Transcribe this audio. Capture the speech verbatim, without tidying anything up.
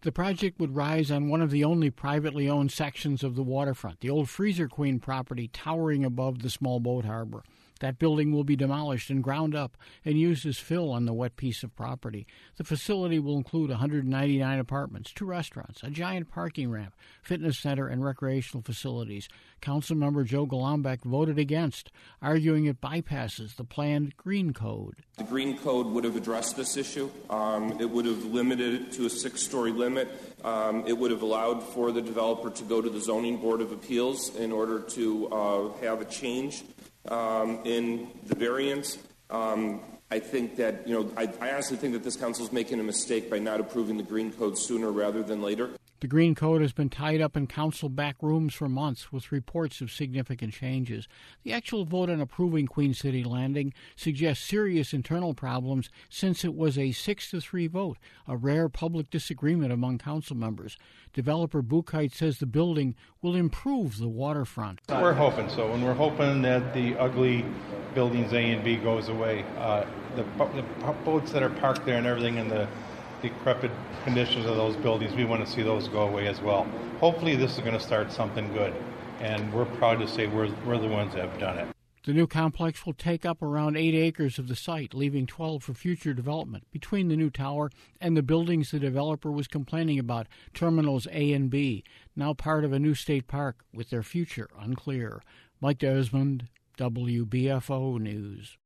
The project would rise on one of the only privately owned sections of the waterfront, the old Freezer Queen property towering above the small boat harbor. That building will be demolished and ground up and used as fill on the wet piece of property. The facility will include one hundred ninety-nine apartments, two restaurants, a giant parking ramp, fitness center, and recreational facilities. Councilmember Joe Golombek voted against, arguing it bypasses the planned Green Code. The Green Code would have addressed this issue. Um, it would have limited it to a six-story limit. Um, it would have allowed for the developer to go to the Zoning Board of Appeals in order to uh, have a change Um, in the variance. Um, I think that, you know, I, I honestly think that this council is making a mistake by not approving the Green Code sooner rather than later. The Green Code has been tied up in council back rooms for months with reports of significant changes. The actual vote on approving Queen City Landing suggests serious internal problems since it was a six to three vote, a rare public disagreement among council members. Developer Buchheit says the building will improve the waterfront. We're hoping so, and we're hoping that the ugly buildings A and B goes away. Uh, the, the boats that are parked there and everything in the decrepit conditions of those buildings, we want to see those go away as well. Hopefully this is going to start something good, and we're proud to say we're, we're the ones that have done it. The new complex will take up around eight acres of the site, leaving twelve for future development. Between the new tower and the buildings the developer was complaining about, Terminals A and B, now part of a new state park with their future unclear. Mike Desmond, W B F O News.